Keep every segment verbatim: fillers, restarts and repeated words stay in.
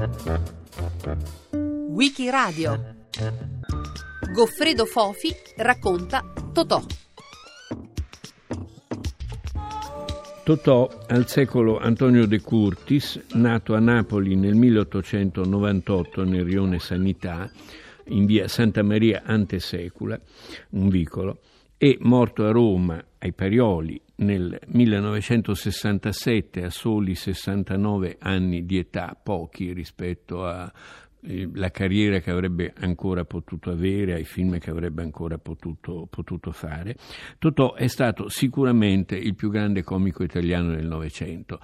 Wikiradio. Goffredo Fofi racconta Totò. Totò, al secolo Antonio De Curtis, nato a Napoli nel milleottocentonovantotto nel rione Sanità, in via Santa Maria Antesecula, un vicolo, e morto a Roma, ai Parioli, nel millenovecentosessantasette a soli sessantanove anni di età, pochi rispetto a la carriera che avrebbe ancora potuto avere, ai film che avrebbe ancora potuto, potuto fare. Totò è stato sicuramente il più grande comico italiano del Novecento.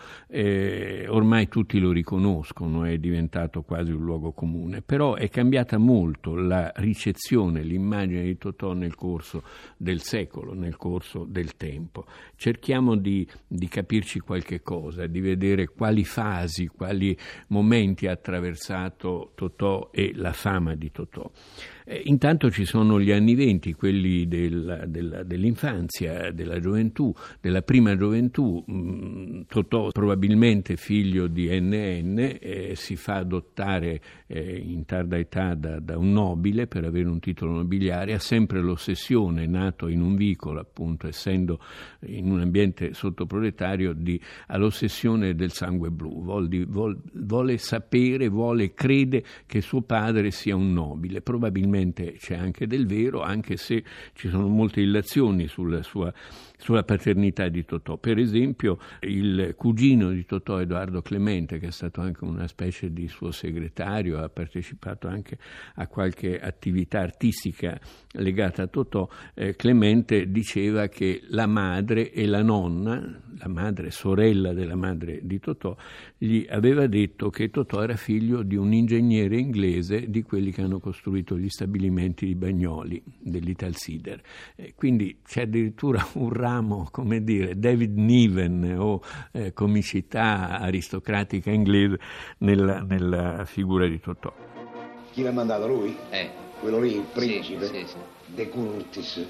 Eh, ormai tutti lo riconoscono, è diventato quasi un luogo comune, però è cambiata molto la ricezione, l'immagine di Totò nel corso del secolo, nel corso del tempo. Cerchiamo di, di capirci qualche cosa, di vedere quali fasi, quali momenti ha attraversato Totò e la fama di Totò. Eh, intanto ci sono gli anni venti, quelli del, del, dell'infanzia, della gioventù, della prima gioventù. Mm, Totò, probabilmente figlio di enne enne, eh, si fa adottare eh, in tarda età da, da un nobile per avere un titolo nobiliare, ha sempre l'ossessione, nato in un vicolo, appunto, essendo in un ambiente sottoproletario, di, ha l'ossessione del sangue blu, vuol di, vuol, vuole sapere, vuole, crede che suo padre sia un nobile. Probabilmente c'è anche del vero, anche se ci sono molte illazioni sulla sua sulla paternità di Totò. Per esempio, il cugino di Totò, Edoardo Clemente, che è stato anche una specie di suo segretario, ha partecipato anche a qualche attività artistica legata a Totò, eh, Clemente diceva che la madre e la nonna, la madre sorella della madre di Totò, gli aveva detto che Totò era figlio di un ingegnere inglese, di quelli che hanno costruito gli stabilimenti di Bagnoli, dell'Italsider. Eh, quindi c'è addirittura un ramo, come dire, David Niven o eh, comicità aristocratica inglese nella, nella figura di Totò. Chi l'ha mandato, lui? Eh. Quello lì, il principe? Sì, sì, sì. De Curtis.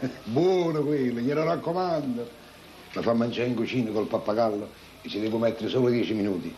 Buono quello, glielo raccomando. Lo fa mangiare in cucina col pappagallo e ci devo mettere solo dieci minuti.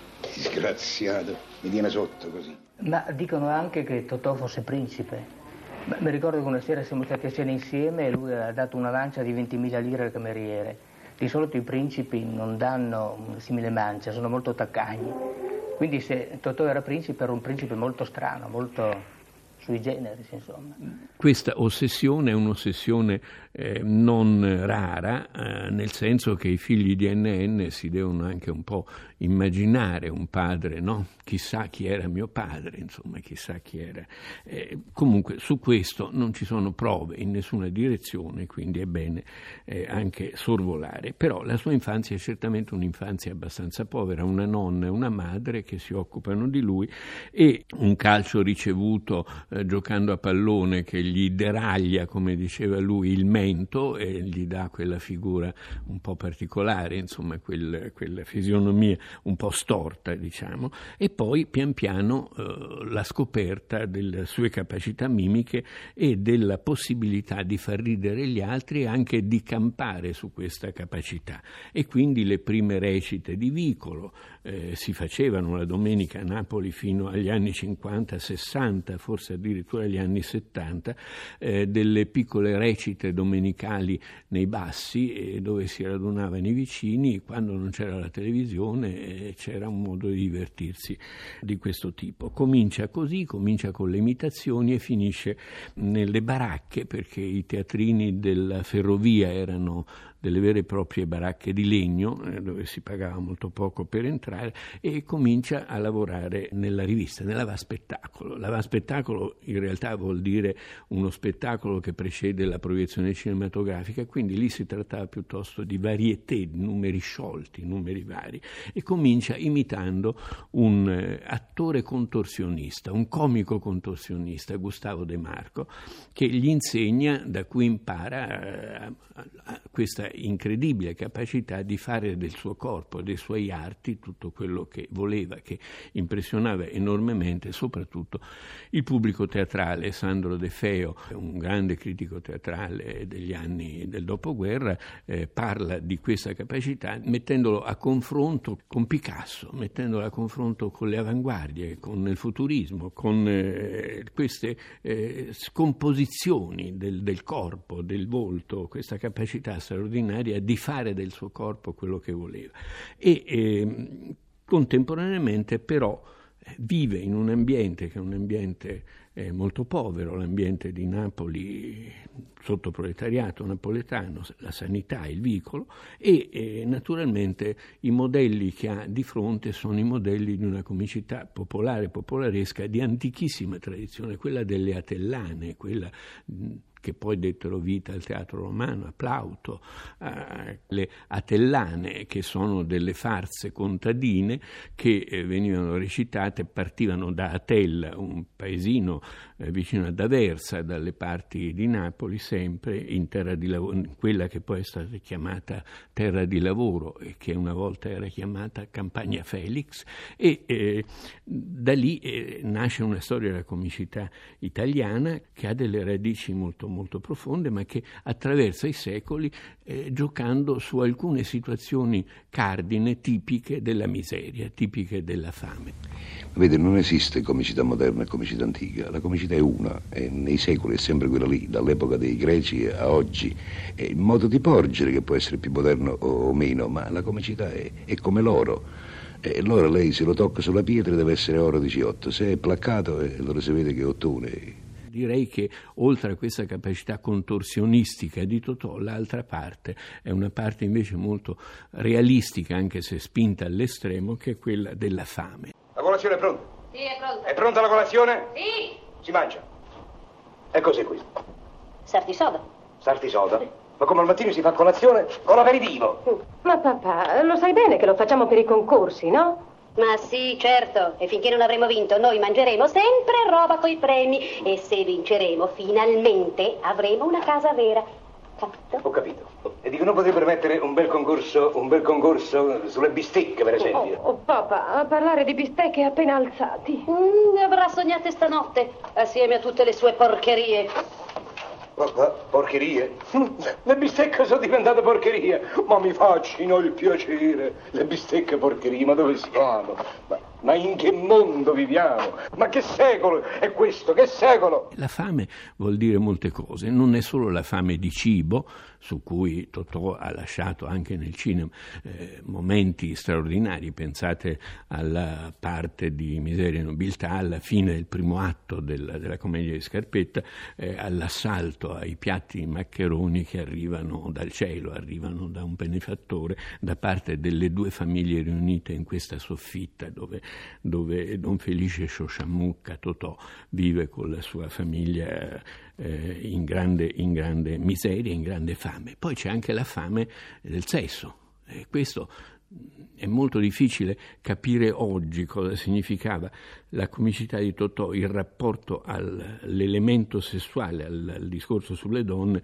Disgraziato, mi tiene sotto così. Ma dicono anche che Totò fosse principe. Beh, mi ricordo che una sera siamo stati a cena insieme e lui ha dato una mancia di ventimila lire al cameriere. Di solito i principi non danno una simile mancia, sono molto taccagni. Quindi se Totò era principe, era un principe molto strano, molto sui generis, insomma. Questa ossessione è un'ossessione eh, non rara, eh, nel senso che i figli di enne enne si devono anche un po' immaginare un padre, no? Chissà chi era mio padre, insomma, chissà chi era. Eh, comunque su questo non ci sono prove in nessuna direzione, quindi è bene eh, anche sorvolare. Però la sua infanzia è certamente un'infanzia abbastanza povera, una nonna e una madre che si occupano di lui e un calcio ricevuto eh, giocando a pallone che gli deraglia, come diceva lui, il mento e gli dà quella figura un po' particolare, insomma, quel, quella fisionomia un po' storta, diciamo, e poi pian piano eh, la scoperta delle sue capacità mimiche e della possibilità di far ridere gli altri e anche di campare su questa capacità. E quindi le prime recite di vicolo eh, si facevano la domenica a Napoli fino agli anni cinquanta sessanta, forse addirittura agli anni settanta, eh, delle piccole recite domenicali nei bassi eh, dove si radunavano i vicini. Quando non c'era la televisione eh, c'era un modo di divertirsi di questo tipo. Comincia così, comincia con le imitazioni e finisce nelle baracche, perché i teatrini della ferrovia erano delle vere e proprie baracche di legno eh, dove si pagava molto poco per entrare, e comincia a lavorare nella rivista, nell'avanspettacolo. L'avanspettacolo in realtà vuol dire uno spettacolo che precede la proiezione cinematografica, quindi lì si trattava piuttosto di varietà, numeri sciolti, numeri vari, e comincia imitando un eh, attore contorsionista, un comico contorsionista, Gustavo De Marco, che gli insegna, da cui impara eh, a, a questa incredibile capacità di fare del suo corpo, dei suoi arti, tutto quello che voleva, che impressionava enormemente soprattutto il pubblico teatrale. Sandro De Feo, un grande critico teatrale degli anni del dopoguerra, eh, parla di questa capacità mettendolo a confronto con Picasso, mettendolo a confronto con le avanguardie, con il futurismo, con eh, queste eh, scomposizioni del, del corpo, del volto, questa capacità straordinaria di fare del suo corpo quello che voleva. E eh, contemporaneamente però vive in un ambiente che è un ambiente eh, molto povero, l'ambiente di Napoli sotto proletariato napoletano, la sanità, il vicolo, e eh, naturalmente i modelli che ha di fronte sono i modelli di una comicità popolare, popolaresca di antichissima tradizione, quella delle Atellane, quella mh, che poi dettero vita al teatro romano, a Plauto, eh, le Atellane, che sono delle farse contadine che eh, venivano recitate, partivano da Atella, un paesino eh, vicino ad Aversa, dalle parti di Napoli, sempre in terra di lavoro, quella che poi è stata chiamata terra di lavoro e che una volta era chiamata Campagna Felix, e eh, da lì eh, nasce una storia della comicità italiana che ha delle radici molto molto profonde, ma che attraversa i secoli eh, giocando su alcune situazioni cardine tipiche della miseria, tipiche della fame. Vede, non esiste comicità moderna e comicità antica, la comicità è una, e nei secoli è sempre quella lì, dall'epoca dei Greci a oggi. È il modo di porgere che può essere più moderno o meno, ma la comicità è, è come l'oro. E allora lei se lo tocca sulla pietra deve essere oro di C otto, se è placcato eh, allora si vede che è ottone. Direi che oltre a questa capacità contorsionistica di Totò, l'altra parte è una parte invece molto realistica, anche se spinta all'estremo, che è quella della fame. La colazione è pronta? Sì, è pronta. È pronta la colazione? Sì. Si mangia. E cos'è qui? Sarti soda. Sarti soda? Sì. Ma come al mattino si fa colazione con l'aperitivo? Ma papà, lo sai bene che lo facciamo per i concorsi, no? Ma sì, certo, e finché non avremo vinto noi mangeremo sempre roba coi premi, e se vinceremo finalmente avremo una casa vera. Capito? Ho capito. E dico, non potrebbero mettere un bel concorso, un bel concorso sulle bistecche, per esempio? Oh, oh papà, a parlare di bistecche appena alzati. Mm, ne avrà sognate stanotte, assieme a tutte le sue porcherie. Papà, porcherie? Le bistecche sono diventate porcherie, ma mi faccino il piacere. Le bistecche porcherie, ma dove siamo? Ma, ma in che mondo viviamo? Ma che secolo è questo? Che secolo? La fame vuol dire molte cose, non è solo la fame di cibo, su cui Totò ha lasciato anche nel cinema eh, momenti straordinari. Pensate alla parte di Miseria e Nobiltà, alla fine del primo atto della, della commedia di Scarpetta, eh, all'assalto ai piatti maccheroni che arrivano dal cielo, arrivano da un benefattore, da parte delle due famiglie riunite in questa soffitta dove, dove Don Felice Sciosciamucca, Totò, vive con la sua famiglia eh, in, grande, in grande miseria, in grande fame. Poi c'è anche la fame del sesso, e questo è molto difficile capire oggi cosa significava la comicità di Totò, il rapporto all'elemento sessuale, al, al discorso sulle donne,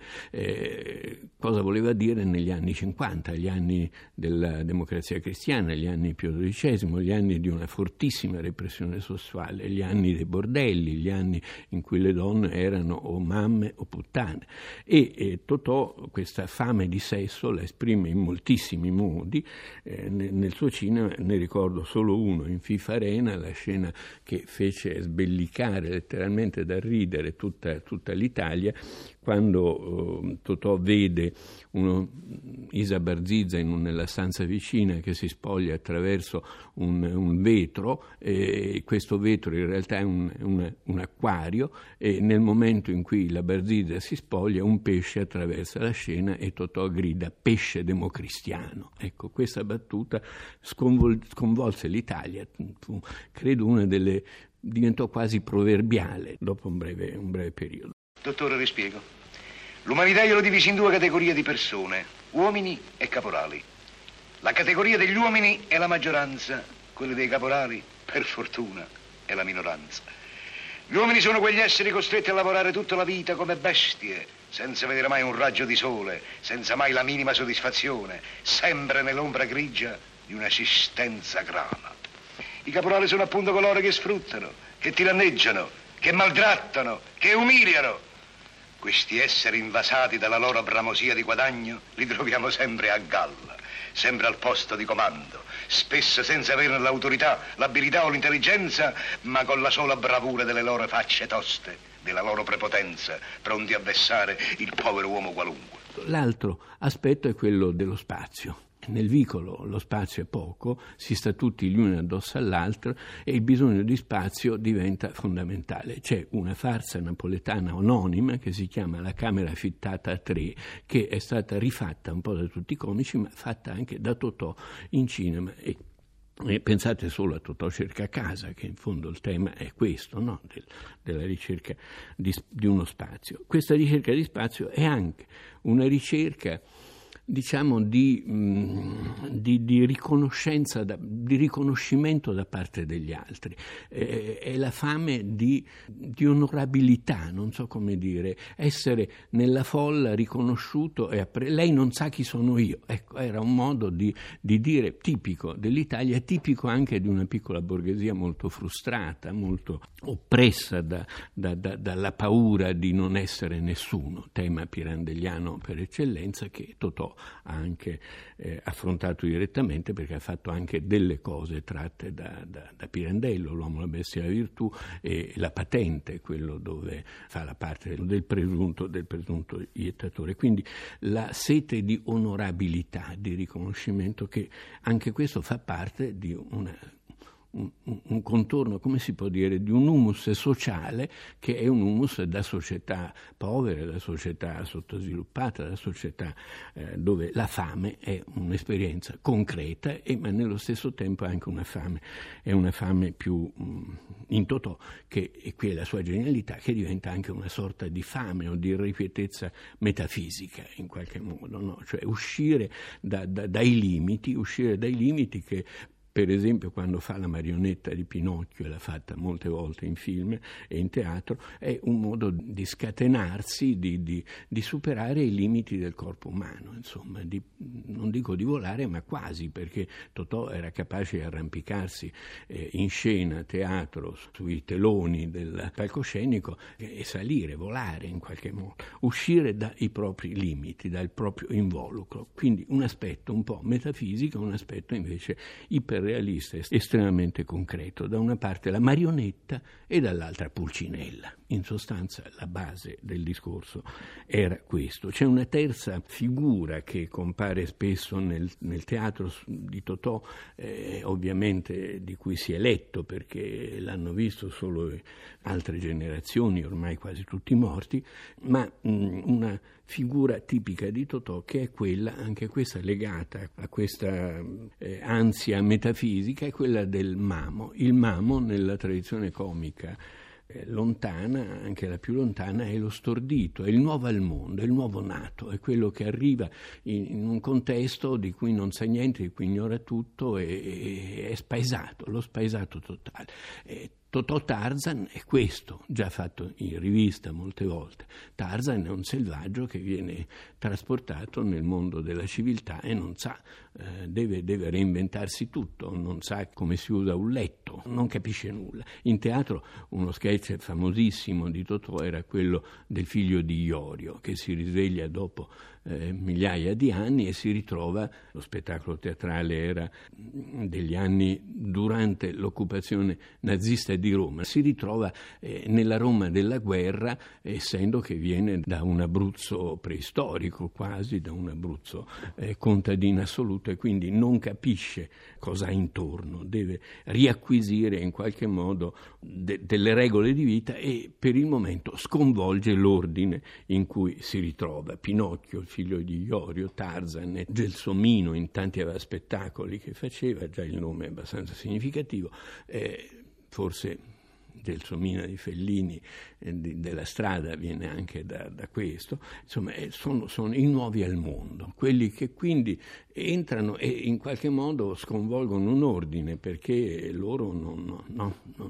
eh, cosa voleva dire negli anni cinquanta, gli anni della democrazia cristiana, gli anni Pio dodicesimo, gli anni di una fortissima repressione sessuale, gli anni dei bordelli, gli anni in cui le donne erano o mamme o puttane. E, e Totò questa fame di sesso la esprime in moltissimi modi. Eh, nel suo cinema ne ricordo solo uno, in FIFA Arena, la scena che fece sbellicare letteralmente da ridere tutta, tutta l'Italia, quando uh, Totò vede uno, Isa Barzizza in un, nella stanza vicina che si spoglia attraverso un, un vetro, e questo vetro in realtà è un, un, un acquario, e nel momento in cui la Barzizza si spoglia un pesce attraversa la scena e Totò grida pesce democristiano. Ecco, questa battuta sconvol- sconvolse l'Italia, fu, credo una delle, diventò quasi proverbiale dopo un breve, un breve periodo. Dottore, rispiego. L'umanità io lo divisi in due categorie di persone, uomini e caporali. La categoria degli uomini è la maggioranza, quella dei caporali, per fortuna, è la minoranza. Gli uomini sono quegli esseri costretti a lavorare tutta la vita come bestie, senza vedere mai un raggio di sole, senza mai la minima soddisfazione, sempre nell'ombra grigia di un'esistenza grana. I caporali sono appunto coloro che sfruttano, che tiranneggiano, che maltrattano, che umiliano. Questi esseri invasati dalla loro bramosia di guadagno li troviamo sempre a galla, sempre al posto di comando, spesso senza averne l'autorità, l'abilità o l'intelligenza, ma con la sola bravura delle loro facce toste, della loro prepotenza, pronti a vessare il povero uomo qualunque. L'altro aspetto è quello dello spazio. Nel vicolo lo spazio è poco, si sta tutti gli uni addosso all'altro e il bisogno di spazio diventa fondamentale. C'è una farsa napoletana anonima che si chiama La camera affittata a tre, che è stata rifatta un po' da tutti i comici, ma fatta anche da Totò in cinema. E E pensate solo a Totò cerca casa, che in fondo il tema è questo, no? Del, della ricerca di, di uno spazio. Questa ricerca di spazio è anche una ricerca, diciamo, di, mh, di, di riconoscenza, da, di riconoscimento da parte degli altri. Eh, è la fame di, di onorabilità, non so come dire, essere nella folla riconosciuto e appre- lei non sa chi sono io. Ecco, era un modo di, di dire tipico dell'Italia, tipico anche di una piccola borghesia molto frustrata, molto oppressa da, da, da, dalla paura di non essere nessuno, tema pirandelliano per eccellenza, che Totò ha anche eh, affrontato direttamente, perché ha fatto anche delle cose tratte da, da, da Pirandello, L'uomo, la bestia e la virtù, e La patente, quello dove fa la parte del presunto, del presunto iettatore. Quindi la sete di onorabilità, di riconoscimento, che anche questo fa parte di una Un, un contorno, come si può dire, di un humus sociale, che è un humus da società povere, da società sottosviluppata, da società eh, dove la fame è un'esperienza concreta, e ma nello stesso tempo anche una fame, è una fame più mh, in Totò, che e qui è la sua genialità, che diventa anche una sorta di fame o di irrequietezza metafisica in qualche modo, no? Cioè uscire da, da, dai limiti, uscire dai limiti che, per esempio, quando fa la marionetta di Pinocchio, e l'ha fatta molte volte in film e in teatro, è un modo di scatenarsi, di, di, di superare i limiti del corpo umano, insomma, di, non dico di volare, ma quasi, perché Totò era capace di arrampicarsi eh, in scena, a teatro, sui teloni del palcoscenico e, e salire, volare in qualche modo, uscire dai propri limiti, dal proprio involucro. Quindi un aspetto un po' metafisico, un aspetto invece iper realista, estremamente concreto. Da una parte la marionetta e dall'altra Pulcinella. In sostanza la base del discorso era questo. C'è una terza figura che compare spesso nel, nel teatro di Totò, eh, ovviamente di cui si è letto perché l'hanno visto solo altre generazioni, ormai quasi tutti morti, ma mh, una figura tipica di Totò, che è quella, anche questa legata a questa eh, ansia metafisica, è quella del mamo. Il mamo, nella tradizione comica eh, lontana, anche la più lontana, è lo stordito, è il nuovo al mondo, è il nuovo nato, è quello che arriva in, in un contesto di cui non sa niente, di cui ignora tutto, e, e è spaesato, lo spaesato totale. E, Totò Tarzan è questo, già fatto in rivista molte volte. Tarzan è un selvaggio che viene trasportato nel mondo della civiltà e non sa, eh, deve, deve reinventarsi tutto, non sa come si usa un letto, non capisce nulla. In teatro uno sketch famosissimo di Totò era quello del figlio di Iorio, che si risveglia dopo eh, migliaia di anni e si ritrova, lo spettacolo teatrale era degli anni durante l'occupazione nazista di Roma, si ritrova eh, nella Roma della guerra, essendo che viene da un Abruzzo preistorico, quasi da un Abruzzo eh, contadino assoluto, e quindi non capisce cosa ha intorno, deve riacquisire in qualche modo de- delle regole di vita, e per il momento sconvolge l'ordine in cui si ritrova. Pinocchio, il figlio di Iorio, Tarzan e Gelsomino in tanti spettacoli che faceva, già il nome è abbastanza significativo, eh, forse Gelsomina di Fellini eh, di, della Strada viene anche da, da questo. Insomma, eh, sono, sono i nuovi al mondo, quelli che quindi entrano e in qualche modo sconvolgono un ordine, perché loro non, no, no, non,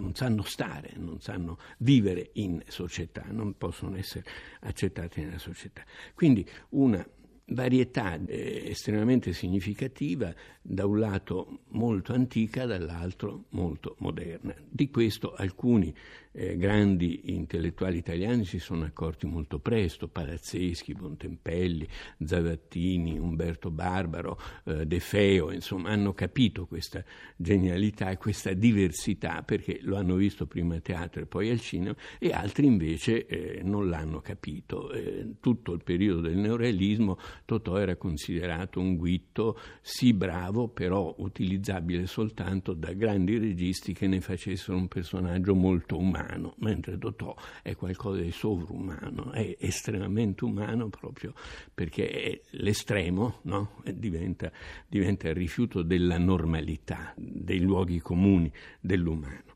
non sanno stare, non sanno vivere in società, non possono essere accettati nella società. Quindi una varietà eh, estremamente significativa, da un lato molto antica, dall'altro molto moderna. Di questo alcuni eh, grandi intellettuali italiani si sono accorti molto presto: Palazzeschi, Bontempelli, Zavattini, Umberto Barbaro, eh, De Feo, insomma, hanno capito questa genialità e questa diversità, perché lo hanno visto prima a teatro e poi al cinema, e altri invece eh, non l'hanno capito. Eh, tutto il periodo del neorealismo Totò era considerato un guitto sì bravo, però utilizzabile soltanto da grandi registi che ne facessero un personaggio molto umano, mentre Totò è qualcosa di sovrumano, è estremamente umano proprio perché è l'estremo, no? diventa, diventa il rifiuto della normalità, dei luoghi comuni dell'umano.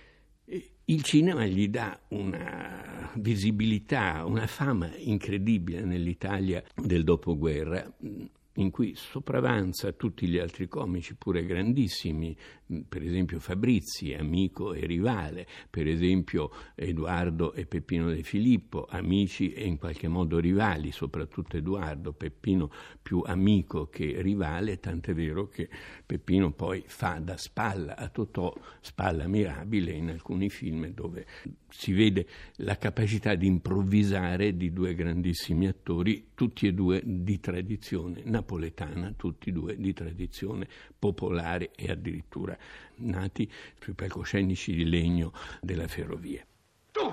Il cinema gli dà una visibilità, una fama incredibile nell'Italia del dopoguerra, in cui sopravanza tutti gli altri comici, pure grandissimi, per esempio Fabrizi, amico e rivale, per esempio Edoardo e Peppino De Filippo, amici e in qualche modo rivali, soprattutto Edoardo, Peppino più amico che rivale, tant'è vero che Peppino poi fa da spalla a Totò, spalla mirabile in alcuni film dove si vede la capacità di improvvisare di due grandissimi attori, tutti e due di tradizione napoletana, tutti e due di tradizione popolare e addirittura nati sui palcoscenici di legno della ferrovia. Tu,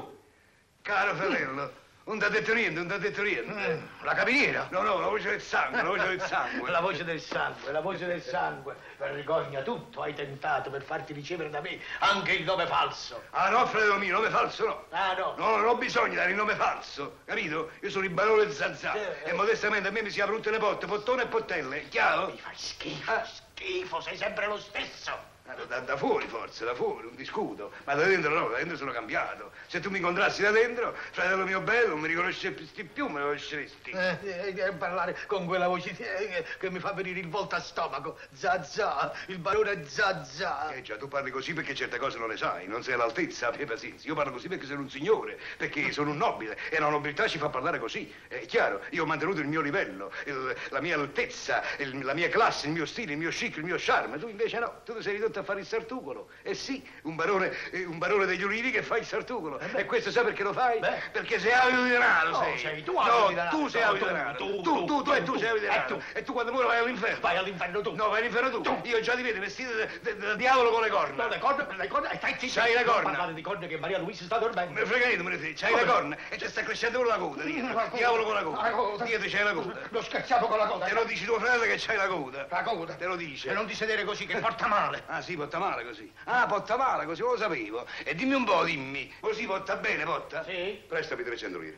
caro fratello, non ti ha detto niente, non ti ha detto niente. Eh, la capiniera? No, no, la voce del sangue, la voce del sangue. La voce del sangue, la voce del sangue. Vergogna, tutto hai tentato per farti ricevere da me anche il nome falso. Ah no, fratello mio, nome falso no. Ah no? No, non ho bisogno di dare il nome falso, capito? Io sono il barone Zazà Eh, eh. e modestamente a me mi si aprono tutte le porte, pottone e pottelle, chiaro? Mi fai schifo, schifo, sei sempre lo stesso. Da, da fuori forse, da fuori, non discuto, ma da dentro no, da dentro sono cambiato. Se tu mi incontrassi da dentro, fratello mio bello, non mi riconosceresti più, mi riconosceresti. Eh, eh, parlare con quella voce eh, che mi fa venire il volto a stomaco. Zazà, il barone Zazà. Eh già, tu parli così perché certe cose non le sai, non sei all'altezza, abbi pazienza. Io parlo così perché sono un signore, perché sono un nobile e la nobiltà ci fa parlare così. È chiaro, io ho mantenuto il mio livello, il, la mia altezza, il, la mia classe, il mio stile, il mio chic, il mio charme. Tu invece no, tu ti sei ridotto a fare il sartucolo. Eh sì, un barone, un barone degli ulivi che fa il sartucolo. Eh e questo sai perché lo fai? Beh. Perché sei avido di denaro, No, sei. sei tu no, avido di denaro. tu sei No, avido di tu, denaro. tu, Tu, tu, tu, tu e tu tu, sei avido di e denaro. tu. E tu quando muori vai all'inferno. Vai all'inferno tu. No, vai all'inferno tu. Tu. Io già ti vedo vestito da diavolo con le corna. No, le corna, le corna, e stai zitto. C'hai le corna. Non parlare di corna che Maria Luisa sta dormendo. Me ne frega niente, me ne frega. C'hai Come? le corna e ti sta crescendo con la coda, dietro. Diavolo con la La coda. coda. Dietro c'hai la coda. Lo scherziamo con la coda. Te lo dici tuo fratello che c'hai la coda. La coda. Te lo dice. E non ti sedere così che porta male. Ah sì, porta male così. Ah, porta male così, lo sapevo. E dimmi un po', dimmi. Così porta bene, porta? Sì. Prestami trecento lire.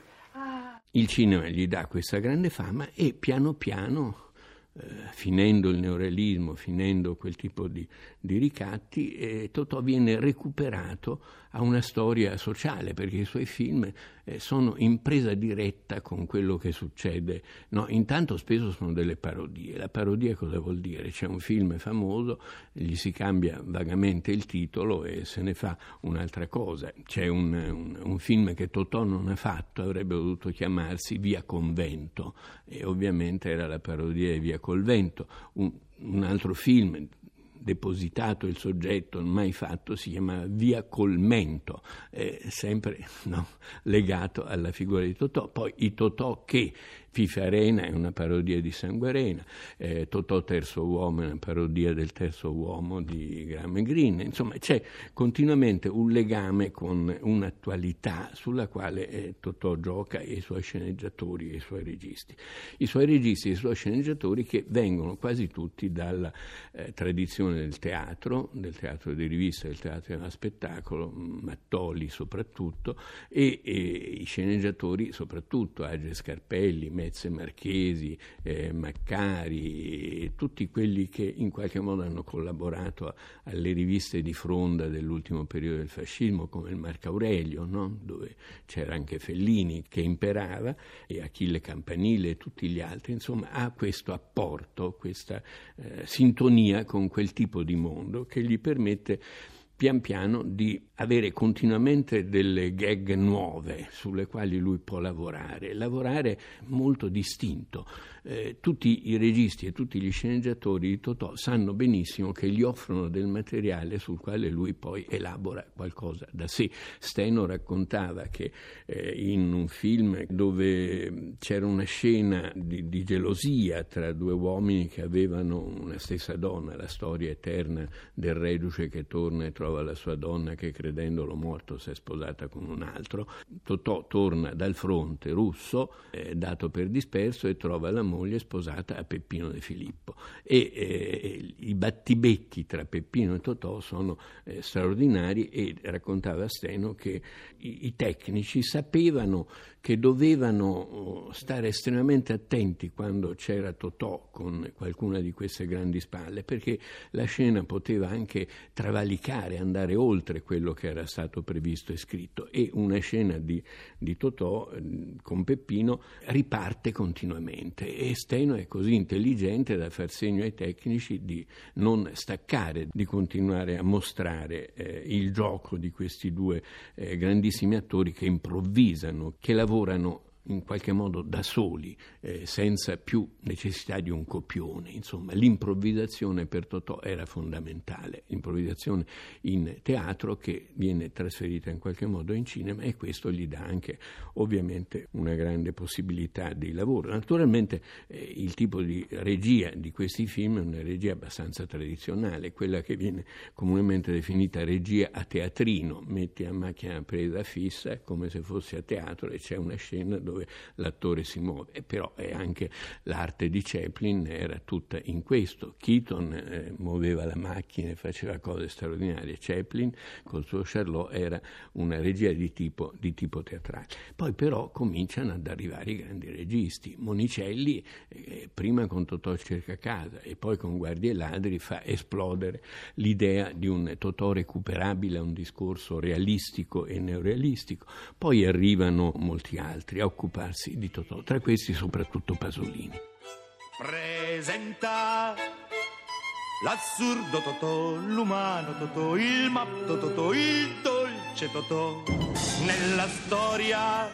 Il cinema gli dà questa grande fama e piano piano, eh, finendo il neorealismo, finendo quel tipo di, di ricatti, eh, Totò viene recuperato a una storia sociale, perché i suoi film eh, sono in presa diretta con quello che succede. No, intanto spesso sono delle parodie. La parodia cosa vuol dire? C'è un film famoso, gli si cambia vagamente il titolo e se ne fa un'altra cosa. C'è un, un, un film che Totò non ha fatto, avrebbe dovuto chiamarsi Via Convento, e ovviamente era la parodia di Via col Vento. Un, un altro film depositato il soggetto, mai fatto, si chiama Via Colmento, eh, sempre no, legato alla figura di Totò. Poi i Totò che Fife Arena è una parodia di Sanguarena, eh, Totò Terzo Uomo è una parodia del Terzo Uomo di Graham Greene. Insomma, c'è continuamente un legame con un'attualità sulla quale eh, Totò gioca, e i suoi sceneggiatori e i suoi registi. I suoi registi e i suoi sceneggiatori che vengono quasi tutti dalla eh, tradizione del teatro, del teatro di rivista, del teatro da spettacolo, Mattoli soprattutto, e, e i sceneggiatori soprattutto, Age Scarpelli, Mezze Marchesi, eh, Maccari, e tutti quelli che in qualche modo hanno collaborato a, alle riviste di fronda dell'ultimo periodo del fascismo, come il Marco Aurelio, no? Dove c'era anche Fellini che imperava, e Achille Campanile e tutti gli altri. Insomma, ha questo apporto, questa eh, sintonia con quel tipo di mondo che gli permette pian piano di avere continuamente delle gag nuove sulle quali lui può lavorare, lavorare molto distinto. Eh, tutti i registi e tutti gli sceneggiatori di Totò sanno benissimo che gli offrono del materiale sul quale lui poi elabora qualcosa da sé. Steno raccontava che eh, in un film dove c'era una scena di, di gelosia tra due uomini che avevano una stessa donna, la storia eterna del reduce che torna e trova la sua donna che credendolo morto si è sposata con un altro. Totò torna dal fronte russo, eh, dato per disperso, e trova la moglie sposata a Peppino De Filippo, e eh, i battibetti tra Peppino e Totò sono eh, straordinari, e raccontava Steno che i, i tecnici sapevano che dovevano stare estremamente attenti quando c'era Totò con qualcuna di queste grandi spalle, perché la scena poteva anche travalicare, andare oltre quello che era stato previsto e scritto, e una scena di, di Totò con Peppino riparte continuamente, e Steno è così intelligente da far segno ai tecnici di non staccare, di continuare a mostrare eh, il gioco di questi due eh, grandissimi attori che improvvisano, che lavorano in qualche modo da soli, eh, senza più necessità di un copione. Insomma, l'improvvisazione per Totò era fondamentale, l'improvvisazione in teatro che viene trasferita in qualche modo in cinema, e questo gli dà anche ovviamente una grande possibilità di lavoro. Naturalmente eh, il tipo di regia di questi film è una regia abbastanza tradizionale, quella che viene comunemente definita regia a teatrino: metti a macchina presa fissa come se fosse a teatro e c'è una scena dove l'attore si muove. E però è anche l'arte di Chaplin, era tutta in questo. Keaton eh, muoveva la macchina e faceva cose straordinarie. Chaplin col suo Charlot era una regia di tipo, di tipo teatrale. Poi però cominciano ad arrivare i grandi registi. Monicelli eh, prima con Totò cerca casa e poi con Guardie e ladri fa esplodere l'idea di un Totò recuperabile a un discorso realistico e neorealistico. Poi arrivano molti altri a occuparsi di Totò, tra questi soprattutto Pasolini. Presenta l'assurdo Totò, l'umano Totò, il matto Totò, il dolce Totò. Nella storia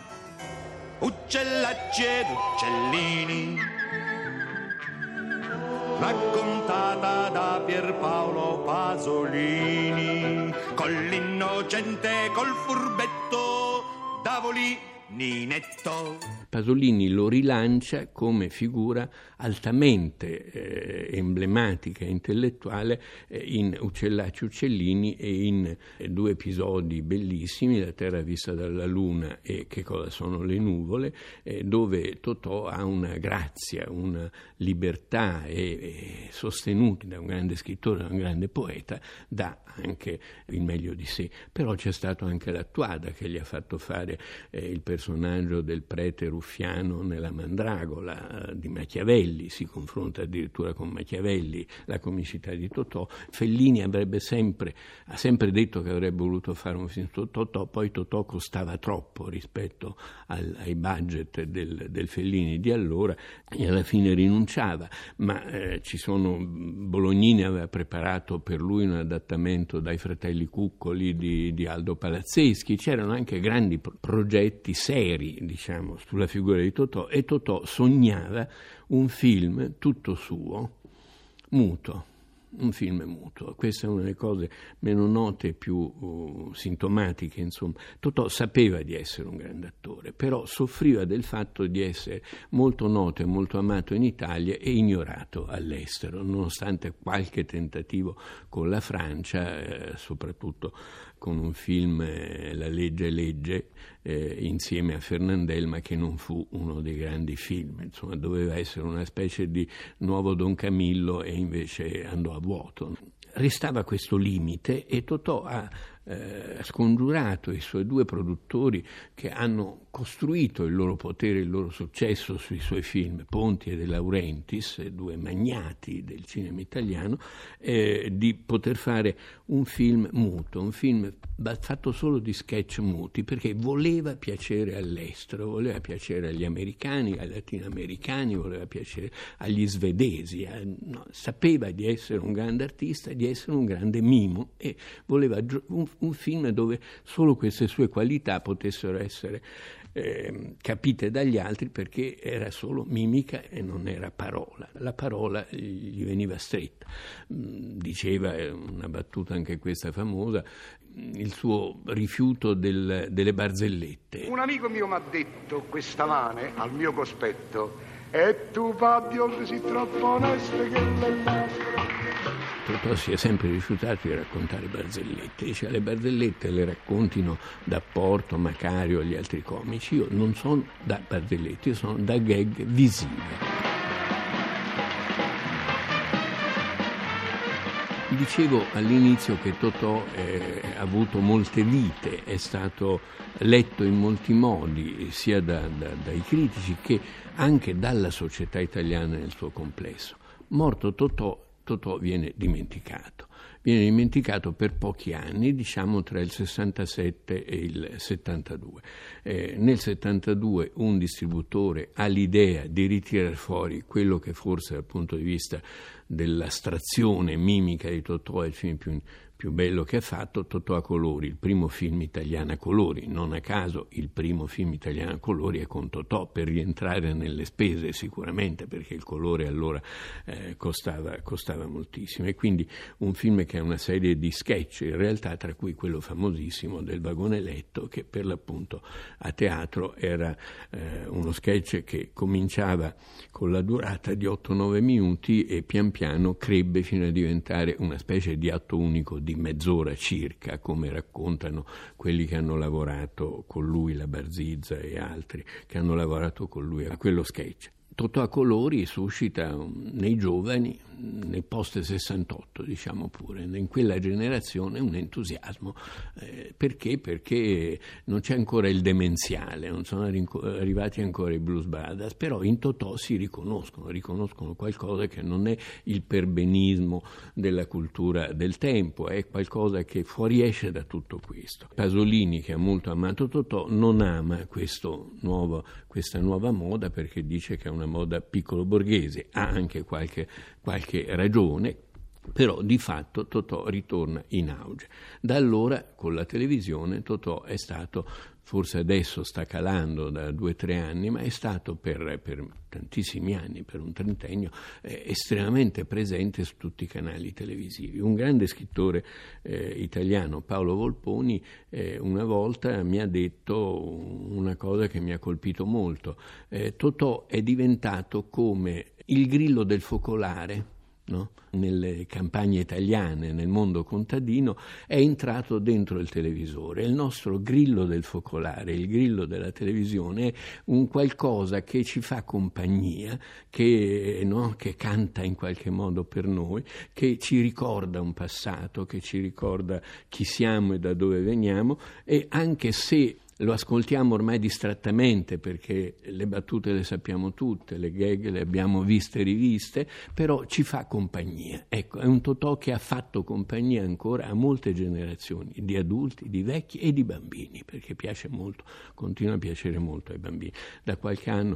uccellacci ed uccellini, raccontata da Pierpaolo Pasolini, con l'innocente, col furbetto, Davoli Ninetto. Pasolini lo rilancia come figura altamente eh, emblematica e intellettuale eh, in Uccellacci Uccellini e in eh, due episodi bellissimi, La terra vista dalla luna e Che cosa sono le nuvole, eh, dove Totò ha una grazia, una libertà e, e sostenuti da un grande scrittore, da un grande poeta, dà anche il meglio di sé. Però c'è stato anche l'Attuada che gli ha fatto fare eh, il personaggio del prete ruffiano nella Mandragola di Machiavelli, si confronta addirittura con Machiavelli, la comicità di Totò. Fellini avrebbe sempre, ha sempre detto che avrebbe voluto fare un film su Totò, poi Totò costava troppo rispetto al, ai budget del, del Fellini di allora e alla fine rinunciava, ma eh, ci sono, Bolognini aveva preparato per lui un adattamento dai Fratelli Cuccoli di, di Aldo Palazzeschi, c'erano anche grandi pro- progetti seri, diciamo, sulla figura di Totò, e Totò sognava un film tutto suo, muto, un film muto. Questa è una delle cose meno note e più uh, sintomatiche, insomma. Totò sapeva di essere un grande attore, però soffriva del fatto di essere molto noto e molto amato in Italia e ignorato all'estero, nonostante qualche tentativo con la Francia, eh, soprattutto con un film, eh, La legge è legge, eh, insieme a Fernandel, ma che non fu uno dei grandi film. Insomma, doveva essere una specie di nuovo Don Camillo e invece andò a vuoto. Restava questo limite e Totò ha eh, scongiurato i suoi due produttori che hanno costruito il loro potere, il loro successo sui suoi film, Ponti e De Laurentiis, due magnati del cinema italiano, eh, di poter fare un film muto, un film fatto solo di sketch muti, perché voleva piacere all'estero, voleva piacere agli americani, ai latinoamericani, voleva piacere agli svedesi, eh, no, sapeva di essere un grande artista, di essere un grande mimo, e voleva un, un film dove solo queste sue qualità potessero essere eh, capite dagli altri, perché era solo mimica e non era parola. La parola gli veniva stretta. Diceva, una battuta anche questa famosa, il suo rifiuto del, delle barzellette. Un amico mio mi ha detto questa mane al mio cospetto: e tu Fabio sei troppo onesto che le Totò si è sempre rifiutato di raccontare barzellette. Dice: le barzellette le raccontino da Porto, Macario e gli altri comici, io non sono da barzellette, io sono da gag visive. Dicevo all'inizio che Totò eh, ha avuto molte vite, è stato letto in molti modi, sia da, da, dai critici che anche dalla società italiana nel suo complesso. Morto Totò, Totò viene dimenticato. Viene dimenticato per pochi anni, diciamo tra il sessantasette e il settantadue. Eh, nel settantadue un distributore ha l'idea di ritirare fuori quello che forse dal punto di vista dell'astrazione mimica di Totò è il film più, più bello che ha fatto, Totò a colori, il primo film italiano a colori. Non a caso il primo film italiano a colori è con Totò, per rientrare nelle spese sicuramente, perché il colore allora eh, costava, costava moltissimo. E quindi un film che ha una serie di sketch, in realtà, tra cui quello famosissimo del vagone letto, che per l'appunto a teatro era eh, uno sketch che cominciava con la durata di otto nove minuti e pian piano crebbe fino a diventare una specie di atto unico di mezz'ora circa, come raccontano quelli che hanno lavorato con lui, la Barzizza e altri che hanno lavorato con lui a quello sketch. Totò a colori suscita nei giovani, nel post sessantotto diciamo pure, in quella generazione un entusiasmo. Eh, perché? Perché non c'è ancora il demenziale, non sono arrivati ancora i Blues Brothers, però in Totò si riconoscono, riconoscono qualcosa che non è il perbenismo della cultura del tempo, è qualcosa che fuoriesce da tutto questo. Pasolini, che ha molto amato Totò, non ama questo nuovo, questa nuova moda, perché dice che è una moda piccolo borghese, ha anche qualche, qualche ragione, però di fatto Totò ritorna in auge. Da allora con la televisione Totò è stato, forse adesso sta calando da due o tre anni, ma è stato per, per tantissimi anni, per un trentennio, eh, estremamente presente su tutti i canali televisivi. Un grande scrittore eh, italiano, Paolo Volponi, eh, una volta mi ha detto una cosa che mi ha colpito molto. Eh, Totò è diventato come il grillo del focolare, no? Nelle campagne italiane, nel mondo contadino, è entrato dentro il televisore. Il nostro grillo del focolare, il grillo della televisione, è un qualcosa che ci fa compagnia, che, no? che canta in qualche modo per noi, che ci ricorda un passato, che ci ricorda chi siamo e da dove veniamo, e anche se lo ascoltiamo ormai distrattamente, perché le battute le sappiamo tutte, le gag le abbiamo viste e riviste, però ci fa compagnia. Ecco, è un Totò che ha fatto compagnia ancora a molte generazioni di adulti, di vecchi e di bambini, perché piace molto, continua a piacere molto ai bambini. Da qualche anno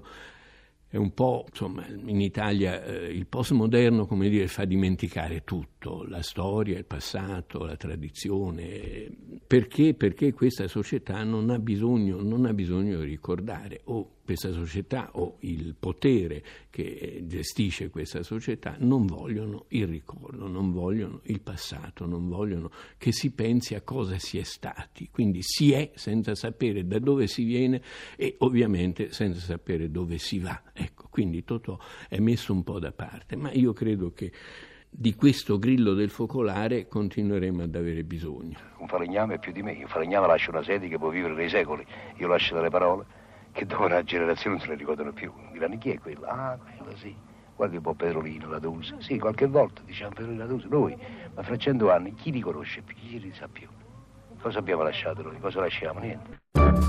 è un po', insomma, in Italia eh, il postmoderno, come dire, fa dimenticare tutto, la storia, il passato, la tradizione. Perché? Perché questa società non ha bisogno, non ha bisogno di ricordare, o questa società o il potere che gestisce questa società non vogliono il ricordo, non vogliono il passato, non vogliono che si pensi a cosa si è stati. Quindi si è senza sapere da dove si viene e ovviamente senza sapere dove si va. Ecco, quindi Totò è messo un po' da parte, ma io credo che di questo grillo del focolare continueremo ad avere bisogno. Un falegname è più di me, un falegname lascia una sede che può vivere nei secoli, io lascio delle parole che dopo una generazione non se le ricordano più. Diranno: chi è quella? Ah, quella sì. Qualche po' Pedrolino, la Dusa. Sì, qualche volta diciamo Pedrolino, la Dusa. Noi, ma fra cento anni chi li conosce più? Chi li sa più? Cosa abbiamo lasciato noi? Cosa lasciamo? Niente.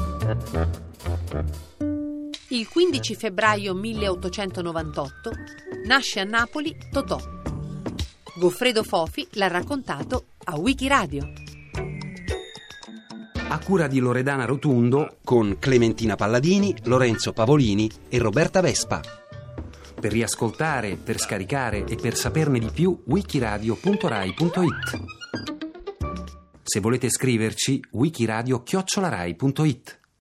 Il quindici febbraio milleottocentonovantotto nasce a Napoli Totò. Goffredo Fofi l'ha raccontato a Wikiradio. A cura di Loredana Rotundo, con Clementina Palladini, Lorenzo Pavolini e Roberta Vespa. Per riascoltare, per scaricare e per saperne di più, wikiradio punto rai punto it. Se volete scriverci, wikiradio chiocciola rai punto it.